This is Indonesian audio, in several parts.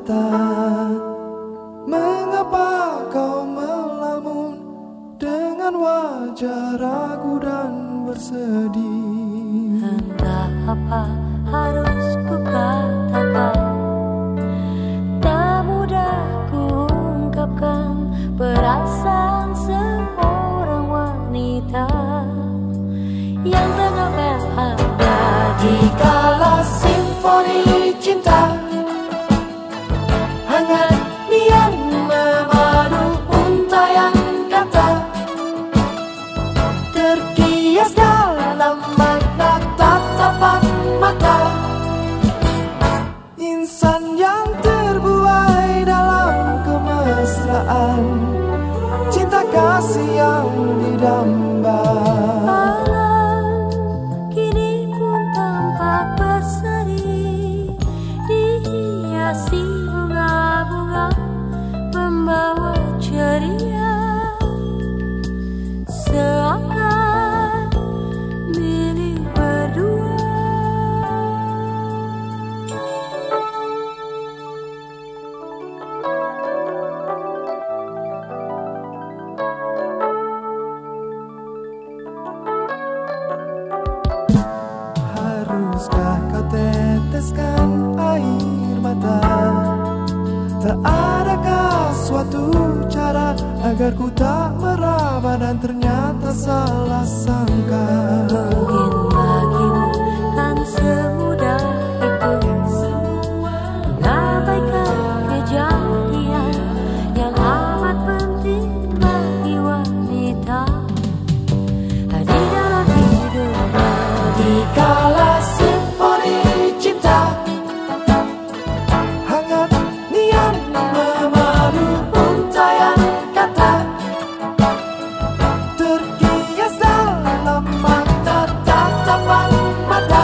mata. Mengapa kau melamun dengan wajah ragu dan bersedih? Entah apa harus ku katakan, tak mudah ku ungkapkan perasaan seorang wanita yang tengah bahagia. Dikala simfoni cinta hangat nian memadu untayan kata, terkias dalam makna tatapan mata. Insan yang terbuai dalam kemesraan, cinta kasih yang didamba. Dihiasi bunga-bunga membawa ceria, seakan milik berdua. Haruskah kau teteskan air mata? Tak adakah suatu cara agar ku tak meraba dan ternyata salah sangka? Mungkin bagimu kan semudah itu mengabaikan kejadian yang amat penting bagi wanita di dalam hidupnya. Dikala simfoni cinta hangat nian memadu untayan kata, terkias dalam mata tatapan mata.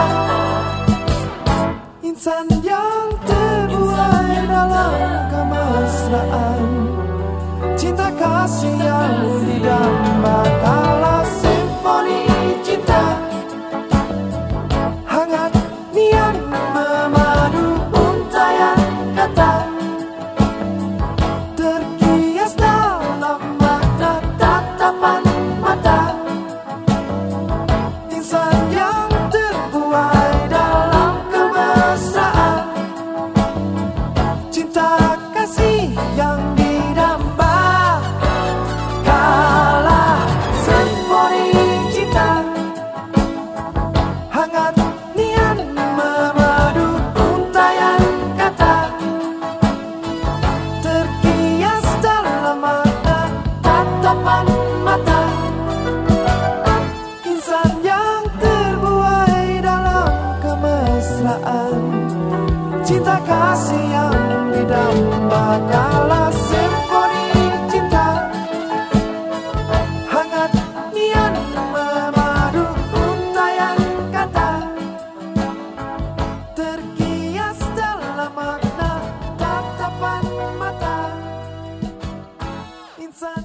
Insan yang terbuai dalam kemesraan, cinta kasih yang didamba. Kala simfoni cinta hangat nian memadu untayan kata, terkias dalam mata tatapan mata. Insan yang terbuai dalam kemesraan, cinta kasih yang didamba. Kala simfoni cinta hangat nian memadu untayan kata, terkias dalam mata tatapan mata. Insan yang terbuai dalam kemesraan, cinta kasih yang didamba. Kala simfoni cinta hangat nian memadu untayan kata, terkias dalam makna tatapan mata. Insan